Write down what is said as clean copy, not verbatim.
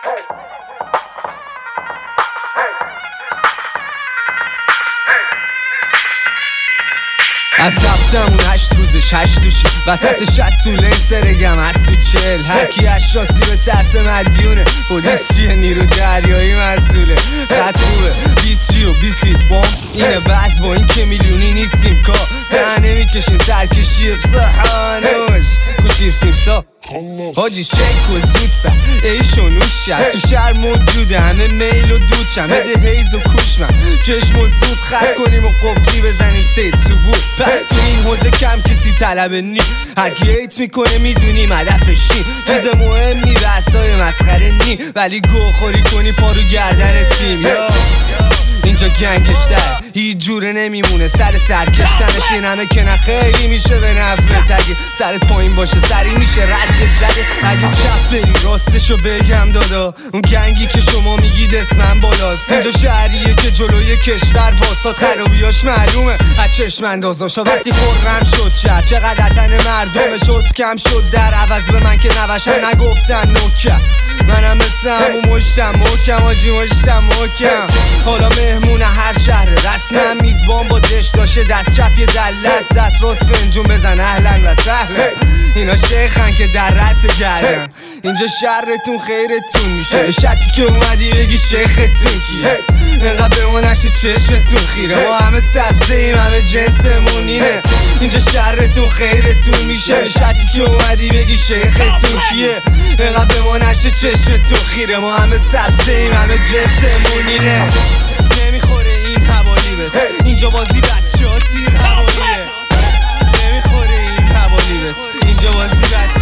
از هفتمون 8 روزش 8 دوشی وسط شد تو سرگم از تو 40 هرکی اشاسی به ترس مدیونه پلیس چیه نیرو دریایی مسئوله خط خوبه 20 چی و 20 لیت بام اینه بس با این که میلیونی نیستیم کا ده نمیکشیم ترکشی بسحانوش کوچیب سیمسا حاجی شک و زود به ایشو نوش شد تو شهر موجوده همه میل و دود شم بده حیز و کوش من چشم و زود خط کنیم و قفلی بزنیم سید ثبوت تو این حوزه کم کسی طلب نی هرکی ایت میکنه میدونیم هدفشی چیز مهمی بحثای مسخره نی ولی گوخوری کنی پارو گردن تیم اینجا گنگشتر هیچ جوره نمیمونه سر سرکشتنش این همه که نه خیلی میشه به نفرت اگه سرت پایین باشه سری میشه ردت زده اگه چپ بری راستشو بگم دادا اون گنگی که شما میگید اسمم بالاست اینجا شهریه که جلوی کشور واسات خرابیاش معلومه از چشم اندازاشا وقتی خورم شد شهر چقدر تن مردمش کم شد در عوض به من که نوشن نگفتن نوکر منم مثل همون مشتم محکم آجی مشتم محکم حالا مهمون هر شهر رسمم میزبان با دش داشه دست چپ یه دلست دست راست فنجون بزن اهلا و سهلا اینا شیخن که در رس گردن اینجا شهرتون خیرتون میشه شتی که اومدی بگی شیختون کیه اینقدر به ما نشه چشمتون خیره ما همه سبزه ایم همه جنسمون اینه اینجا شهرتون خیرتون میشه شتی که اومدی بگی شیختون کیه اینقدر به ما نشه چشمتون خیره ما همه سبزه ایم همه جنسمون اینه نمیخوره این حوالی بهت اینجا بازی بچه ها تیر حوالیه نمیخوره این حوالی بهت اینجا بازی بچه